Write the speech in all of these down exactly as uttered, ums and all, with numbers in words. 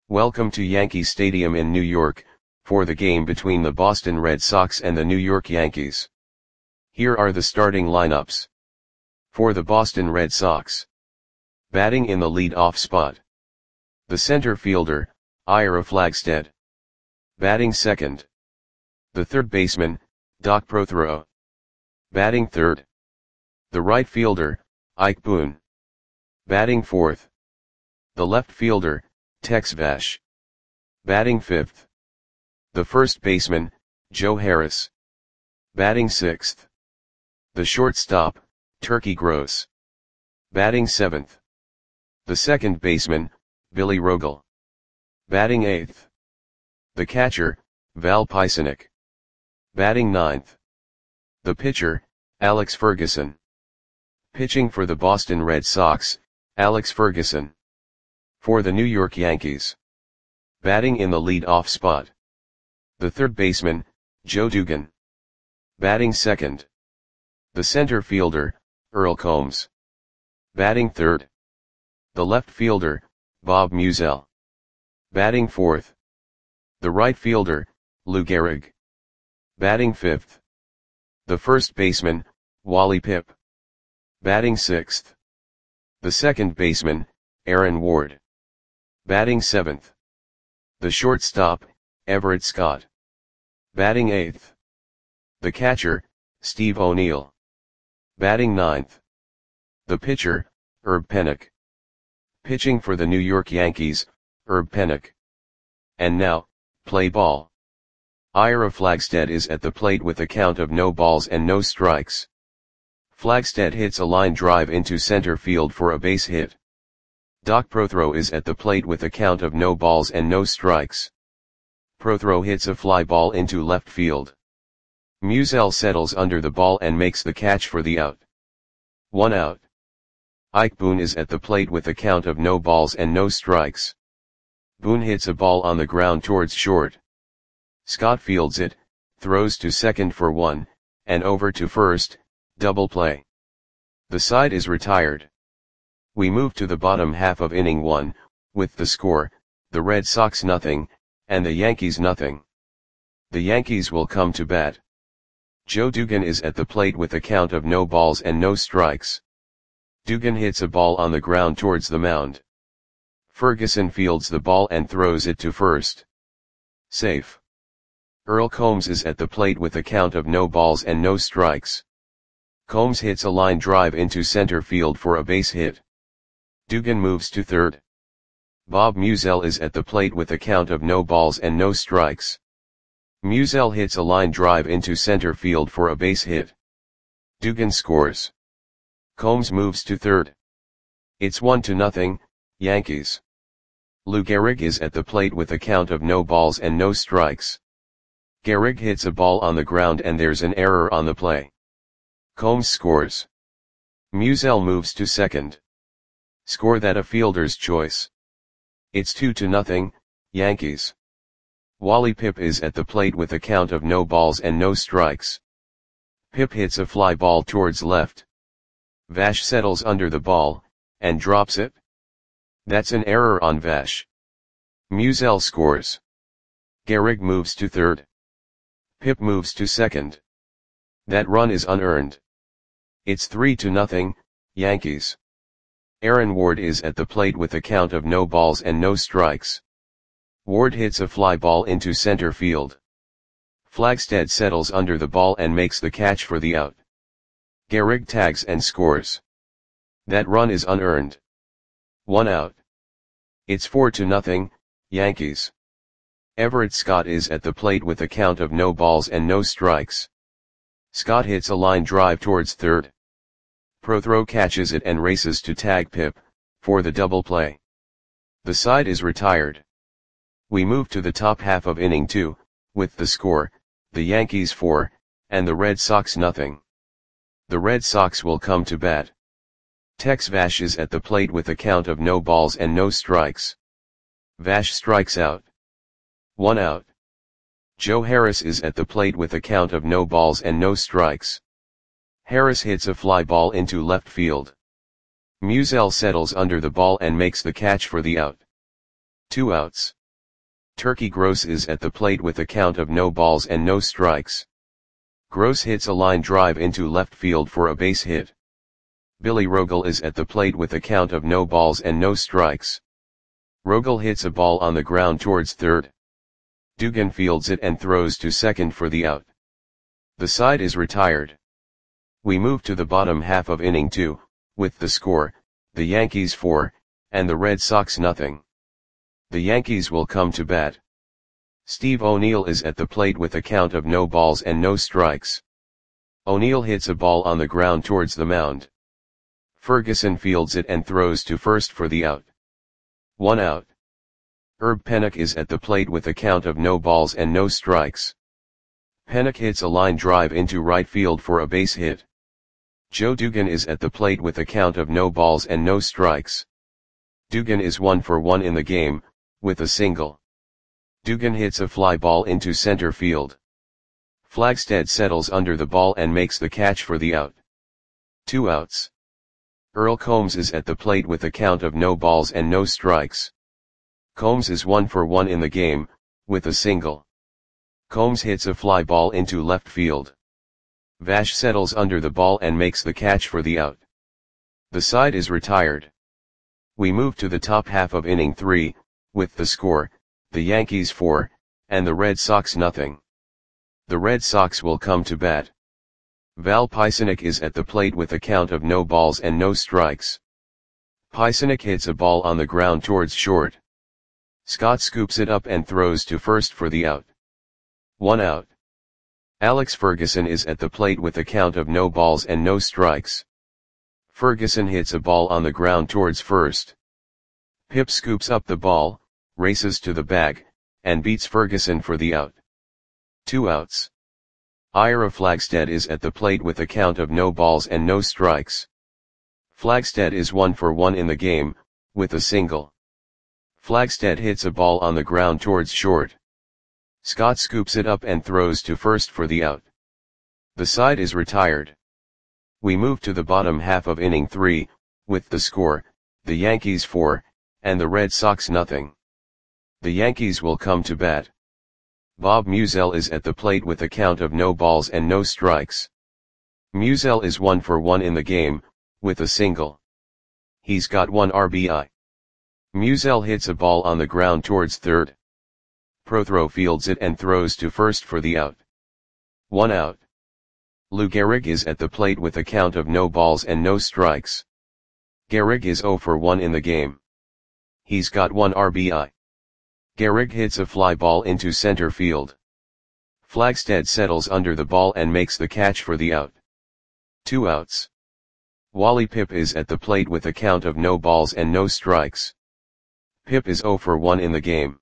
Welcome to Yankee Stadium in New York, for the game between the Boston Red Sox and the New York Yankees. Here are the starting lineups. For the Boston Red Sox. Batting in the lead-off spot. The center fielder, Ira Flagstead. Batting second. The third baseman, Doc Prothero. Batting third. The right fielder, Ike Boone. Batting fourth. The left fielder, Tex Vash. Batting fifth. The first baseman, Joe Harris. Batting sixth. The shortstop, Turkey Gross. Batting seventh. The second baseman, Billy Rogel. Batting eighth. The catcher, Val Pisanic. Batting ninth. The pitcher, Alex Ferguson. Pitching for the Boston Red Sox, Alex Ferguson. For the New York Yankees. Batting in the lead-off spot. The third baseman, Joe Dugan. Batting second. The center fielder, Earl Combs. Batting third. The left fielder, Bob Musial. Batting fourth. The right fielder, Lou Gehrig. Batting fifth. The first baseman, Wally Pipp. Batting sixth. The second baseman, Aaron Ward. Batting seventh. The shortstop, Everett Scott. Batting eighth. The catcher, Steve O'Neill. Batting ninth. The pitcher, Herb Pennock. Pitching for the New York Yankees, Herb Pennock. And now, play ball. Ira Flagstead is at the plate with a count of no balls and no strikes. Flagstead hits a line drive into center field for a base hit. Doc Prothero is at the plate with a count of no balls and no strikes. Prothero hits a fly ball into left field. Musial settles under the ball and makes the catch for the out. One out. Ike Boone is at the plate with a count of no balls and no strikes. Boone hits a ball on the ground towards short. Scott fields it, throws to second for one, and over to first, double play. The side is retired. We move to the bottom half of inning one, with the score, the Red Sox nothing, and the Yankees nothing. The Yankees will come to bat. Joe Dugan is at the plate with a count of no balls and no strikes. Dugan hits a ball on the ground towards the mound. Ferguson fields the ball and throws it to first. Safe. Earl Combs is at the plate with a count of no balls and no strikes. Combs hits a line drive into center field for a base hit. Dugan moves to third. Bob Musial is at the plate with a count of no balls and no strikes. Musial hits a line drive into center field for a base hit. Dugan scores. Combs moves to third. It's one to nothing, Yankees. Lou Gehrig is at the plate with a count of no balls and no strikes. Gehrig hits a ball on the ground and there's an error on the play. Combs scores. Musial moves to second. Score that a fielder's choice. It's two to nothing, Yankees. Wally Pipp is at the plate with a count of no balls and no strikes. Pipp hits a fly ball towards left. Vash settles under the ball, and drops it. That's an error on Vash. Musial scores. Gehrig moves to third. Pipp moves to second. That run is unearned. It's three to nothing, Yankees. Aaron Ward is at the plate with a count of no balls and no strikes. Ward hits a fly ball into center field. Flagstead settles under the ball and makes the catch for the out. Gehrig tags and scores. That run is unearned. One out. It's four to nothing, Yankees. Everett Scott is at the plate with a count of no balls and no strikes. Scott hits a line drive towards third. Prothero catches it and races to tag Pipp, for the double play. The side is retired. We move to the top half of inning two, with the score, the Yankees four, and the Red Sox nothing. The Red Sox will come to bat. Tex Vash is at the plate with a count of no balls and no strikes. Vash strikes out. One out. Joe Harris is at the plate with a count of no balls and no strikes. Harris hits a fly ball into left field. Musial settles under the ball and makes the catch for the out. Two outs. Turkey Gross is at the plate with a count of no balls and no strikes. Gross hits a line drive into left field for a base hit. Billy Rogel is at the plate with a count of no balls and no strikes. Rogel hits a ball on the ground towards third. Dugan fields it and throws to second for the out. The side is retired. We move to the bottom half of inning two, with the score, the Yankees four, and the Red Sox nothing. The Yankees will come to bat. Steve O'Neill is at the plate with a count of no balls and no strikes. O'Neill hits a ball on the ground towards the mound. Ferguson fields it and throws to first for the out. One out. Herb Pennock is at the plate with a count of no balls and no strikes. Pennock hits a line drive into right field for a base hit. Joe Dugan is at the plate with a count of no balls and no strikes. Dugan is one for one in the game, with a single. Dugan hits a fly ball into center field. Flagstead settles under the ball and makes the catch for the out. Two outs. Earl Combs is at the plate with a count of no balls and no strikes. Combs is one for one in the game, with a single. Combs hits a fly ball into left field. Vash settles under the ball and makes the catch for the out. The side is retired. We move to the top half of inning three, with the score, the Yankees four, and the Red Sox nothing. The Red Sox will come to bat. Val Pisanic is at the plate with a count of no balls and no strikes. Pisanic hits a ball on the ground towards short. Scott scoops it up and throws to first for the out. One out. Alex Ferguson is at the plate with a count of no balls and no strikes. Ferguson hits a ball on the ground towards first. Pip scoops up the ball, races to the bag, and beats Ferguson for the out. Two outs. Ira Flagstead is at the plate with a count of no balls and no strikes. Flagstead is one for one in the game, with a single. Flagstead hits a ball on the ground towards short. Scott scoops it up and throws to first for the out. The side is retired. We move to the bottom half of inning three, with the score, the Yankees four, and the Red Sox nothing. The Yankees will come to bat. Bob Musial is at the plate with a count of no balls and no strikes. Musial is one for one in the game, with a single. He's got one R B I. Musial hits a ball on the ground towards third. Prothro fields it and throws to first for the out. One out. Lou Gehrig is at the plate with a count of no balls and no strikes. Gehrig is zero for one in the game. He's got one R B I. Gehrig hits a fly ball into center field. Flagstead settles under the ball and makes the catch for the out. Two outs. Wally Pipp is at the plate with a count of no balls and no strikes. Pipp is zero for one in the game.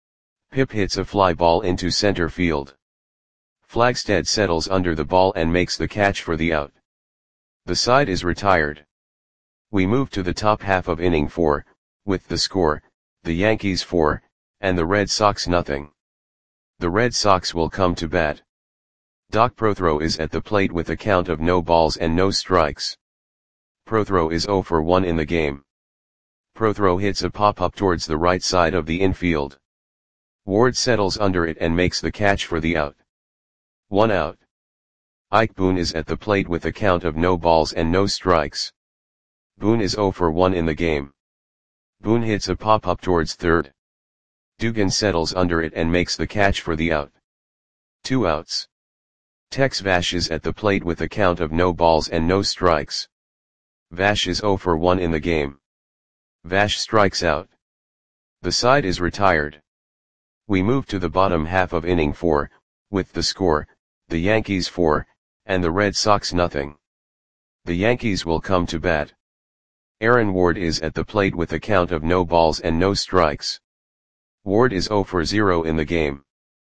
Pipp hits a fly ball into center field. Flagstead settles under the ball and makes the catch for the out. The side is retired. We move to the top half of inning four, with the score, the Yankees four, and the Red Sox nothing. The Red Sox will come to bat. Doc Prothro is at the plate with a count of no balls and no strikes. Prothro is zero for one in the game. Prothro hits a pop-up towards the right side of the infield. Ward settles under it and makes the catch for the out. One out. Ike Boone is at the plate with a count of no balls and no strikes. Boone is zero for one in the game. Boone hits a pop-up towards third. Dugan settles under it and makes the catch for the out. Two outs. Tex Vash is at the plate with a count of no balls and no strikes. Vash is zero for one in the game. Vash strikes out. The side is retired. We move to the bottom half of inning four, with the score, the Yankees four, and the Red Sox nothing. The Yankees will come to bat. Aaron Ward is at the plate with a count of no balls and no strikes. Ward is zero for zero in the game.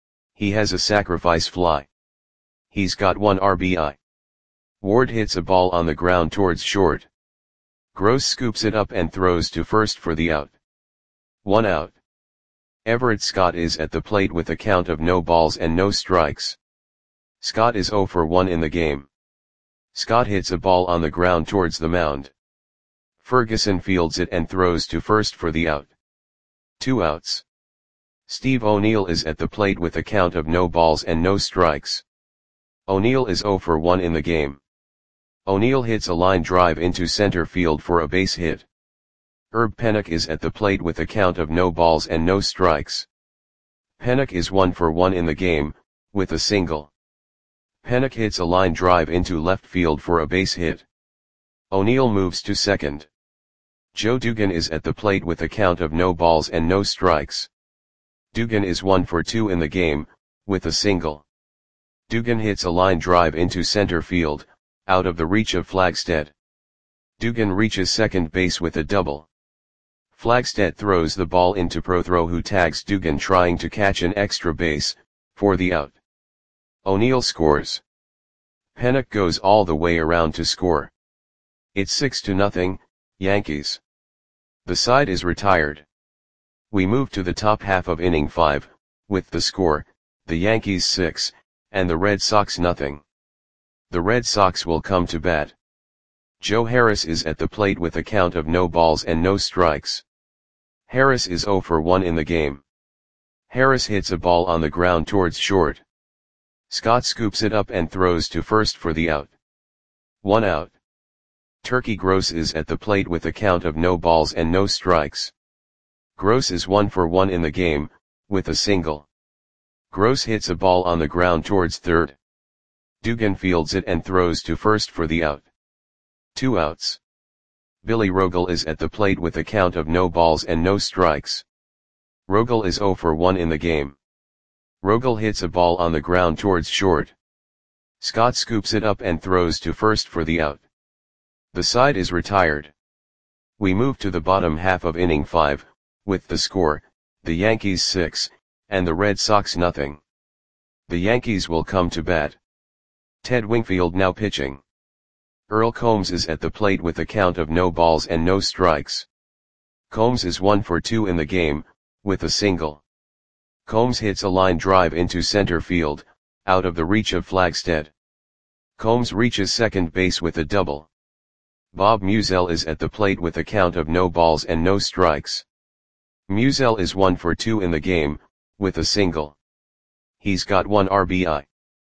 He has a sacrifice fly. He's got one R B I. Ward hits a ball on the ground towards short. Gross scoops it up and throws to first for the out. One out. Everett Scott is at the plate with a count of no balls and no strikes. Scott is zero for one in the game. Scott hits a ball on the ground towards the mound. Ferguson fields it and throws to first for the out. Two outs. Steve O'Neill is at the plate with a count of no balls and no strikes. O'Neill is oh for one in the game. O'Neill hits a line drive into center field for a base hit. Herb Pennock is at the plate with a count of no balls and no strikes. Pennock is one for one in the game, with a single. Pennock hits a line drive into left field for a base hit. O'Neill moves to second. Joe Dugan is at the plate with a count of no balls and no strikes. Dugan is one for two in the game, with a single. Dugan hits a line drive into center field, out of the reach of Flagstedt. Dugan reaches second base with a double. Flagstedt throws the ball into Prothro, who tags Dugan trying to catch an extra base, for the out. O'Neill scores. Pennock goes all the way around to score. It's six to nothing, Yankees. The side is retired. We move to the top half of inning five, with the score, the Yankees six, and the Red Sox nothing. The Red Sox will come to bat. Joe Harris is at the plate with a count of no balls and no strikes. Harris is oh for one in the game. Harris hits a ball on the ground towards short. Scott scoops it up and throws to first for the out. One out. Turkey Gross is at the plate with a count of no balls and no strikes. Gross is one for one in the game, with a single. Gross hits a ball on the ground towards third. Dugan fields it and throws to first for the out. Two outs. Billy Rogel is at the plate with a count of no balls and no strikes. Rogel is oh for one in the game. Rogel hits a ball on the ground towards short. Scott scoops it up and throws to first for the out. The side is retired. We move to the bottom half of inning five, with the score, the Yankees six, and the Red Sox nothing. The Yankees will come to bat. Ted Wingfield now pitching. Earl Combs is at the plate with a count of no balls and no strikes. Combs is one for two in the game, with a single. Combs hits a line drive into center field, out of the reach of Flagstedt. Combs reaches second base with a double. Bob Musial is at the plate with a count of no balls and no strikes. Musial is one for two in the game, with a single. He's got one R B I.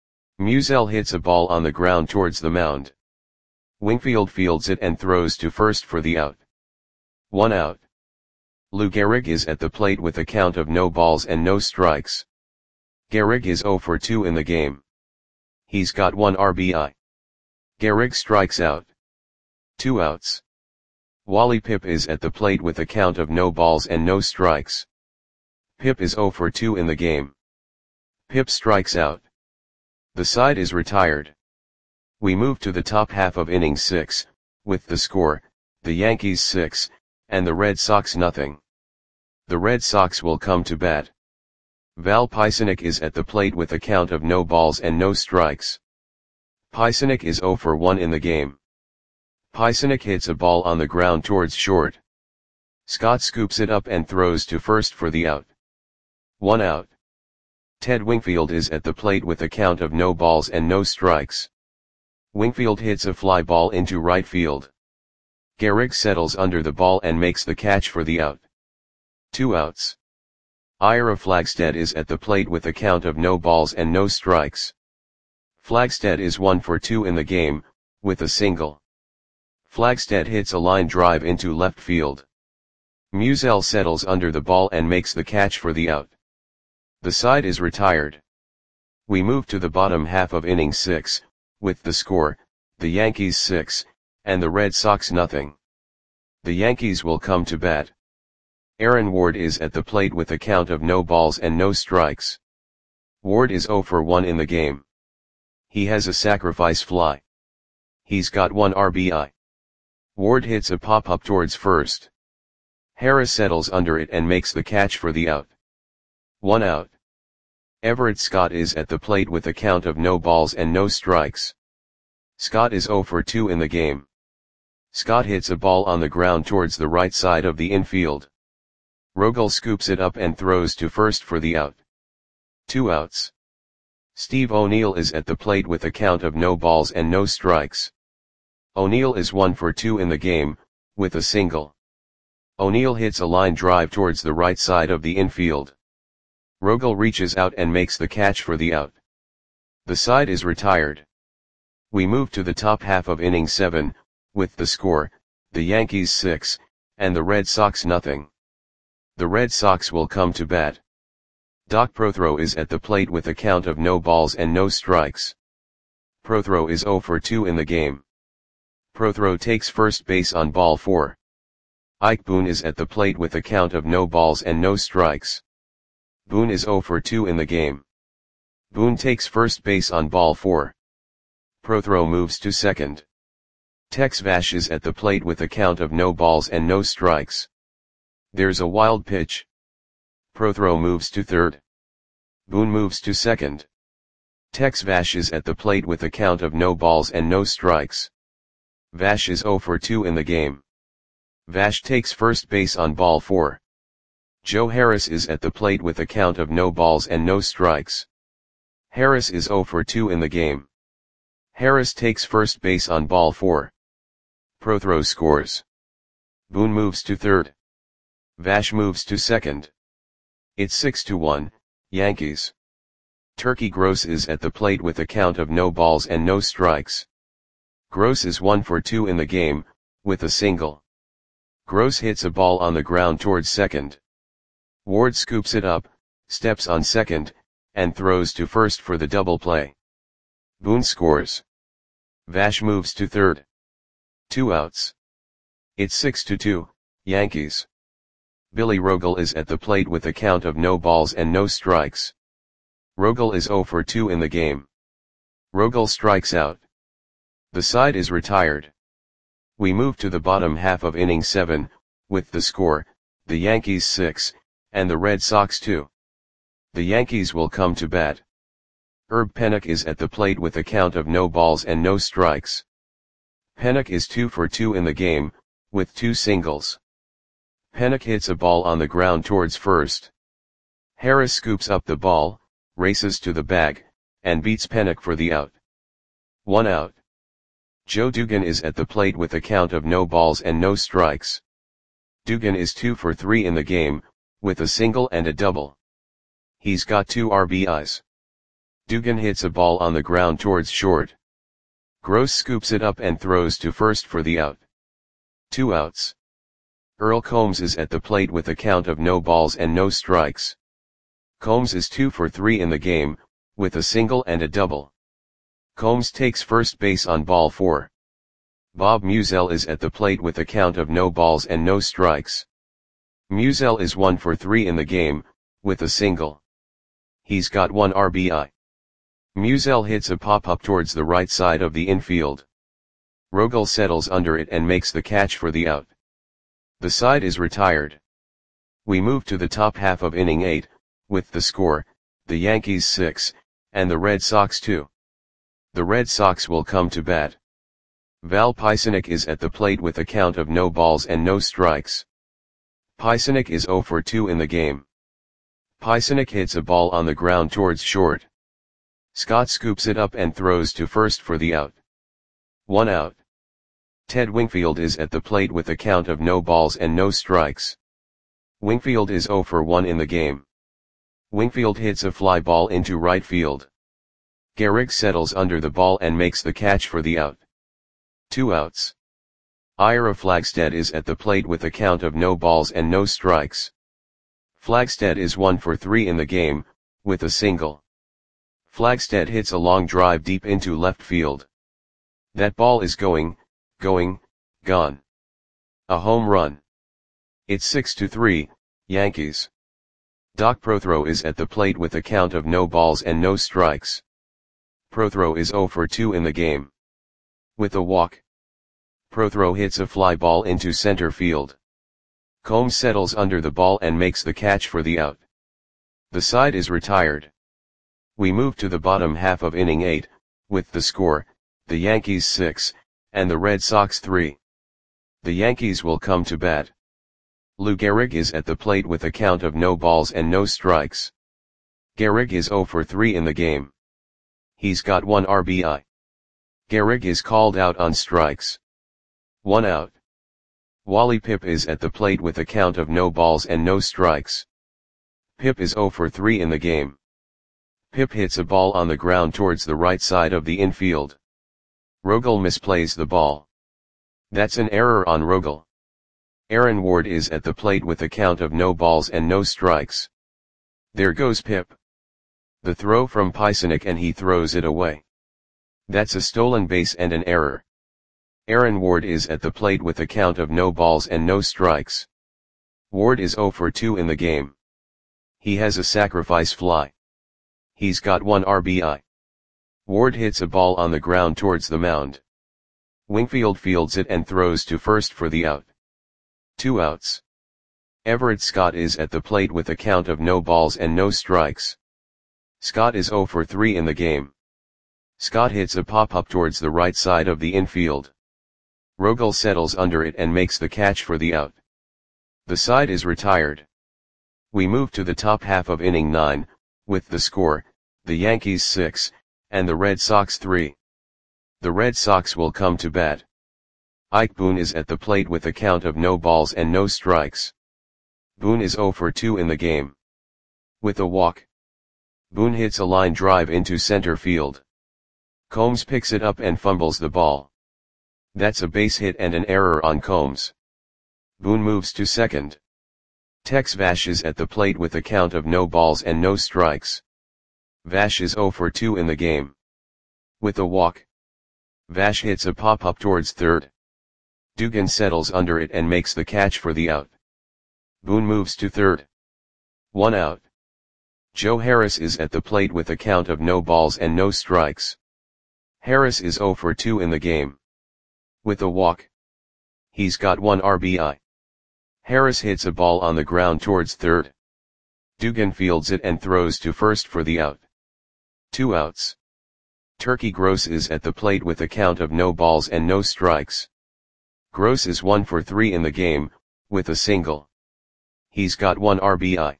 Musial hits a ball on the ground towards the mound. Wingfield fields it and throws to first for the out. One out. Lou Gehrig is at the plate with a count of no balls and no strikes. Gehrig is oh for two in the game. He's got one R B I. Gehrig strikes out. Two outs. Wally Pipp is at the plate with a count of no balls and no strikes. Pipp is oh for two in the game. Pipp strikes out. The side is retired. We move to the top half of inning six, with the score, the Yankees six, and the Red Sox nothing. The Red Sox will come to bat. Val Pisanic is at the plate with a count of no balls and no strikes. Pisanic is oh for one in the game. Pisanic hits a ball on the ground towards short. Scott scoops it up and throws to first for the out. One out. Ted Wingfield is at the plate with a count of no balls and no strikes. Wingfield hits a fly ball into right field. Gehrig settles under the ball and makes the catch for the out. Two outs. Ira Flagstedt is at the plate with a count of no balls and no strikes. Flagstedt is one for two in the game, with a single. Flagstedt hits a line drive into left field. Musial settles under the ball and makes the catch for the out. The side is retired. We move to the bottom half of inning six, with the score, the Yankees six, and the Red Sox nothing. The Yankees will come to bat. Aaron Ward is at the plate with a count of no balls and no strikes. Ward is oh for one in the game. He has a sacrifice fly. He's got one R B I. Ward hits a pop-up towards first. Harris settles under it and makes the catch for the out. One out. Everett Scott is at the plate with a count of no balls and no strikes. Scott is oh for two in the game. Scott hits a ball on the ground towards the right side of the infield. Rogel scoops it up and throws to first for the out. Two outs. Steve O'Neill is at the plate with a count of no balls and no strikes. O'Neill is one for two in the game, with a single. O'Neill hits a line drive towards the right side of the infield. Rogel reaches out and makes the catch for the out. The side is retired. We move to the top half of inning seven, with the score, the Yankees six, and the Red Sox nothing. The Red Sox will come to bat. Doc Prothro is at the plate with a count of no balls and no strikes. Prothro is oh for two in the game. Prothro takes first base on ball four. Ike Boone is at the plate with a count of no balls and no strikes. Boone is oh for two in the game. Boone takes first base on ball four. Prothro moves to second. Tex Vash is at the plate with a count of no balls and no strikes. There's a wild pitch. Prothro moves to third. Boone moves to second. Tex Vash is at the plate with a count of no balls and no strikes. Vash is oh for two in the game. Vash takes first base on ball four. Joe Harris is at the plate with a count of no balls and no strikes. Harris is oh for two in the game. Harris takes first base on ball four. Prothro scores. Boone moves to third. Vash moves to second. It's six to one, Yankees. Turkey Gross is at the plate with a count of no balls and no strikes. Gross is one for two in the game, with a single. Gross hits a ball on the ground towards second. Ward scoops it up, steps on second, and throws to first for the double play. Boone scores. Vash moves to third. Two outs. It's six to two, Yankees. Billy Rogel is at the plate with a count of no balls and no strikes. Rogel is oh for two in the game. Rogel strikes out. The side is retired. We move to the bottom half of inning seven, with the score, the Yankees six, and the Red Sox two. The Yankees will come to bat. Herb Pennock is at the plate with a count of no balls and no strikes. Pennock is two for two in the game, with two singles. Pennock hits a ball on the ground towards first. Harris scoops up the ball, races to the bag, and beats Pennock for the out. One out. Joe Dugan is at the plate with a count of no balls and no strikes. Dugan is two for three in the game, with a single and a double. He's got two R B Is. Dugan hits a ball on the ground towards short. Gross scoops it up and throws to first for the out. Two outs. Earl Combs is at the plate with a count of no balls and no strikes. Combs is two for three in the game, with a single and a double. Combs takes first base on ball four. Bob Musial is at the plate with a count of no balls and no strikes. Musial is one for three in the game, with a single. He's got one R B I. Musial hits a pop-up towards the right side of the infield. Rogel settles under it and makes the catch for the out. The side is retired. We move to the top half of inning eight, with the score, the Yankees six, and the Red Sox two. The Red Sox will come to bat. Val Pisanic is at the plate with a count of no balls and no strikes. Pisanic is oh for two in the game. Pisanic hits a ball on the ground towards short. Scott scoops it up and throws to first for the out. One out. Ted Wingfield is at the plate with a count of no balls and no strikes. Wingfield is oh for one in the game. Wingfield hits a fly ball into right field. Gehrig settles under the ball and makes the catch for the out. Two outs. Ira Flagstead is at the plate with a count of no balls and no strikes. Flagstead is one for three in the game, with a single. Flagstead hits a long drive deep into left field. That ball is going, going, gone. A home run. It's six to three, Yankees. Doc Prothro is at the plate with a count of no balls and no strikes. Prothro is oh for two in the game. With a walk. Prothro hits a fly ball into center field. Combs settles under the ball and makes the catch for the out. The side is retired. We move to the bottom half of inning eight, with the score, the Yankees six, and the Red Sox three. The Yankees will come to bat. Lou Gehrig is at the plate with a count of no balls and no strikes. Gehrig is oh for three in the game. He's got one R B I. Gehrig is called out on strikes. One out. Wally Pipp is at the plate with a count of no balls and no strikes. Pipp is zero for three in the game. Pipp hits a ball on the ground towards the right side of the infield. Rogel misplays the ball. That's an error on Rogel. Aaron Ward is at the plate with a count of no balls and no strikes. There goes Pipp. The throw from Pysenik and he throws it away. That's a stolen base and an error. Aaron Ward is at the plate with a count of no balls and no strikes. Ward is zero for two in the game. He has a sacrifice fly. He's got one R B I. Ward hits a ball on the ground towards the mound. Wingfield fields it and throws to first for the out. Two outs. Everett Scott is at the plate with a count of no balls and no strikes. Scott is zero for three in the game. Scott hits a pop-up towards the right side of the infield. Rogel settles under it and makes the catch for the out. The side is retired. We move to the top half of inning nine, with the score, the Yankees six, and the Red Sox three. The Red Sox will come to bat. Ike Boone is at the plate with a count of no balls and no strikes. Boone is zero for two in the game. With a walk. Boone hits a line drive into center field. Combs picks it up and fumbles the ball. That's a base hit and an error on Combs. Boone moves to second. Tex Vash is at the plate with a count of no balls and no strikes. Vash is zero for two in the game. With a walk. Vash hits a pop-up towards third. Dugan settles under it and makes the catch for the out. Boone moves to third. One out. Joe Harris is at the plate with a count of no balls and no strikes. Harris is zero for two in the game. With a walk. He's got one R B I. Harris hits a ball on the ground towards third. Dugan fields it and throws to first for the out. Two outs. Turkey Gross is at the plate with a count of no balls and no strikes. Gross is one for three in the game, with a single. He's got one R B I.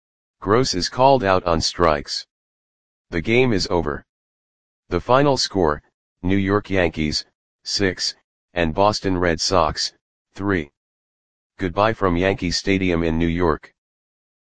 Gross is called out on strikes. The game is over. The final score, New York Yankees, six, and Boston Red Sox, three. Goodbye from Yankee Stadium in New York.